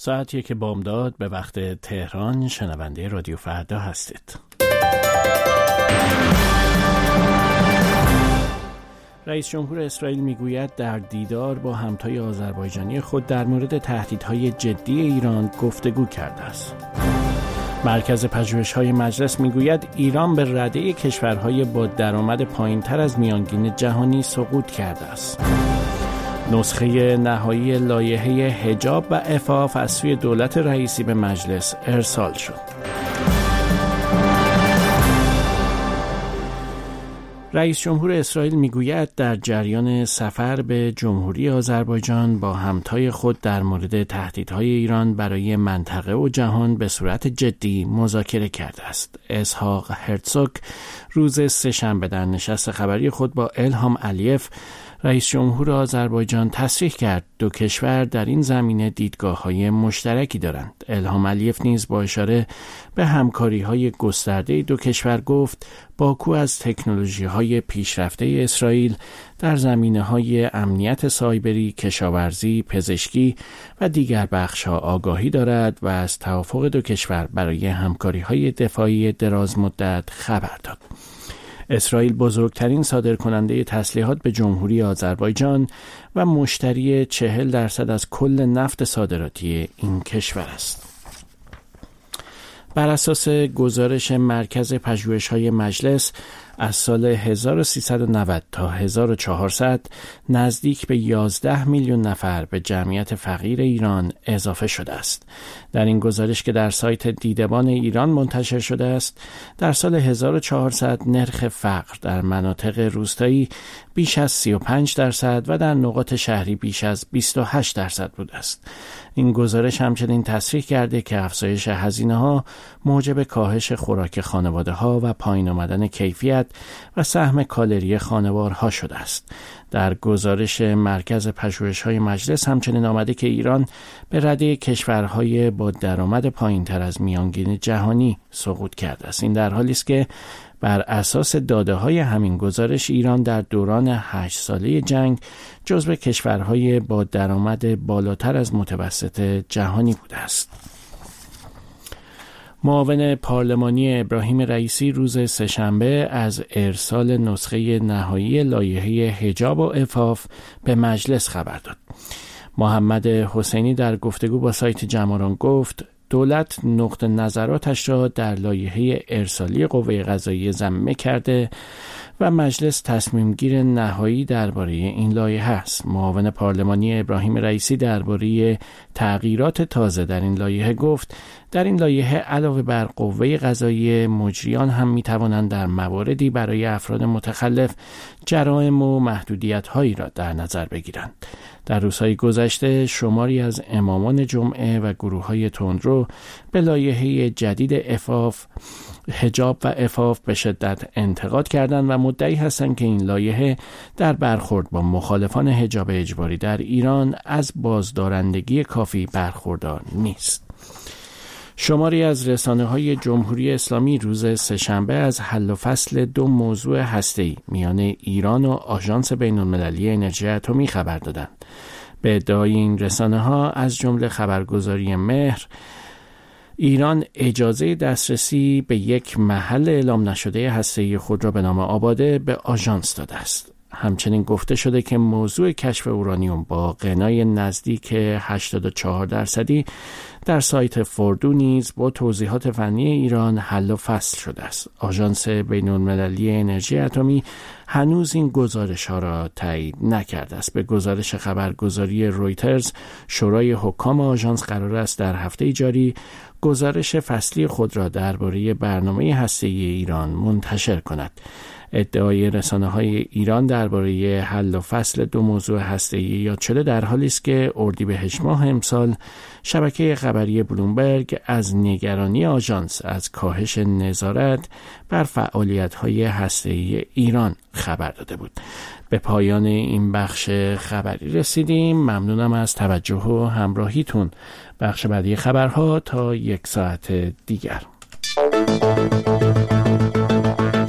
ساعت 1 بامداد به وقت تهران. شنونده رادیو فردا هستید. رئیس جمهور اسرائیل میگوید در دیدار با همتای آذربایجانی خود در مورد تهدیدهای جدی ایران گفتگو کرده است. مرکز پژوهش‌های مجلس میگوید ایران به رده کشورهای با درآمد پایین‌تر از میانگین جهانی سقوط کرده است. نسخه نهایی لایحه حجاب و عفاف از سوی دولت رئیسی به مجلس ارسال شد. رئیس جمهور اسرائیل میگوید در جریان سفر به جمهوری آذربایجان با همتای خود در مورد تهدیدهای ایران برای منطقه و جهان به صورت جدی مذاکره کرده است. اسحاق هرتزوگ روز سه‌شنبه در نشست خبری خود با الهام علیف رئیس جمهور آذربایجان تصریح کرد دو کشور در این زمینه دیدگاه‌های مشترکی دارند. الهام علیف نیز با اشاره به همکاری‌های گسترده دو کشور گفت باکو از تکنولوژی‌های پیشرفته اسرائیل در زمینه‌های امنیت سایبری، کشاورزی، پزشکی و دیگر بخش‌ها آگاهی دارد و از توافق دو کشور برای همکاری‌های دفاعی درازمدت خبر داد. اسرائیل بزرگترین صادرکننده تسلیحات به جمهوری آذربایجان و مشتری 40% از کل نفت صادراتی این کشور است. بر اساس گزارش مرکز پژوهش‌های مجلس از سال 1390 تا 1400 نزدیک به 11 میلیون نفر به جمعیت فقیر ایران اضافه شده است. در این گزارش که در سایت دیدبان ایران منتشر شده است، در سال 1400 نرخ فقر در مناطق روستایی بیش از 35% و در نقاط شهری بیش از 28% بوده است. این گزارش همچنین تصریح کرده که افزایش هزینه‌ها موجب کاهش خوراک خانواده‌ها و پایین آمدن کیفیت و سهم کالری خانوارها شده است. در گزارش مرکز پژوهش‌های مجلس همچنین آمده که ایران به رده کشورهای با درآمد پایین‌تر از میانگین جهانی سقوط کرده است. این در حالی است که بر اساس داده‌های همین گزارش ایران در دوران 8 ساله جنگ جزو کشورهای با درآمد بالاتر از متوسط جهانی بوده است. معاون پارلمانی ابراهیم رئیسی روز سه‌شنبه از ارسال نسخه نهایی لایحه حجاب و عفاف به مجلس خبر داد. محمد حسینی در گفتگو با سایت جماران گفت دولت نقطه نظراتش را در لایحه ارسالی قوه قضاییه ضمیمه کرده و مجلس تصمیم گیر نهایی درباره این لایحه است. معاون پارلمانی ابراهیم رئیسی درباره تغییرات تازه در این لایحه گفت در این لایحه علاوه بر قوه قضاییه مجریان هم می توانند در مواردی برای افراد متخلف جرائم و محدودیت‌هایی را در نظر بگیرند. در روزهای گذشته شماری از امامان جمعه و گروه‌های تندرو به لایحه جدید حجاب و عفاف به شدت انتقاد کردند و مدعی هستند که این لایحه در برخورد با مخالفان حجاب اجباری در ایران از بازدارندگی کافی برخوردار نیست. شماری از رسانه‌های جمهوری اسلامی روز سه‌شنبه از حل و فصل 2 موضوع هسته‌ای میان ایران و آژانس بین‌المللی انرژی اتمی خبر دادند. به ادعای این رسانه‌ها از جمله خبرگزاری مهر، ایران اجازه دسترسی به یک محل اعلام نشده هسته‌ای خود را به نام آباده به آژانس داده است. همچنین گفته شده که موضوع کشف اورانیوم با غنای نزدیک 84% در سایت فوردو نیز با توضیحات فنی ایران حل و فصل شده است. آژانس بین‌المللی انرژی اتمی هنوز این گزارش‌ها را تایید نکرده است. به گزارش خبرگزاری رویترز، شورای حکام آژانس قرار است در هفته جاری گزارش فصلی خود را درباره برنامه هسته‌ای ایران منتشر کند. ادعای رسانه‌های ایران درباره حل و فصل 2 موضوع هسته‌ای یاد شده در حالی است که اردیبهشت ماه امسال شبکه خبری بلومبرگ از نگرانی آژانس از کاهش نظارت بر فعالیت‌های هسته‌ای ایران خبر داده بود. به پایان این بخش خبری رسیدیم. ممنونم از توجه و همراهیتون. بخش بعدی خبرها تا 1 ساعت دیگر.